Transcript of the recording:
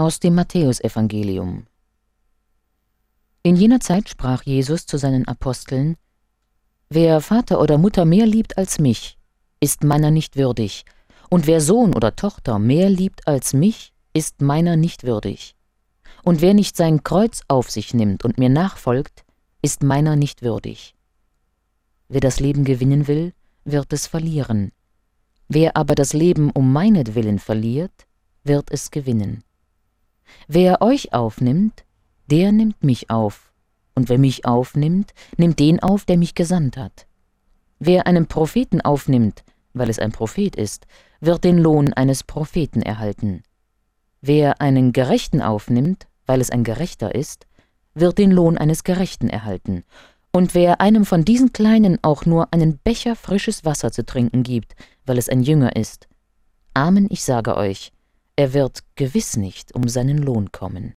Aus dem Matthäusevangelium. In jener Zeit sprach Jesus zu seinen Aposteln: Wer Vater oder Mutter mehr liebt als mich, ist meiner nicht würdig, und wer Sohn oder Tochter mehr liebt als mich, ist meiner nicht würdig. Und wer nicht sein Kreuz auf sich nimmt und mir nachfolgt, ist meiner nicht würdig. Wer das Leben gewinnen will, wird es verlieren. Wer aber das Leben um meinetwillen verliert, wird es gewinnen. Wer euch aufnimmt, der nimmt mich auf, und wer mich aufnimmt, nimmt den auf, der mich gesandt hat. Wer einen Propheten aufnimmt, weil es ein Prophet ist, wird den Lohn eines Propheten erhalten. Wer einen Gerechten aufnimmt, weil es ein Gerechter ist, wird den Lohn eines Gerechten erhalten. Und wer einem von diesen Kleinen auch nur einen Becher frisches Wasser zu trinken gibt, weil es ein Jünger ist, Amen, ich sage euch, er wird gewiss nicht um seinen Lohn kommen.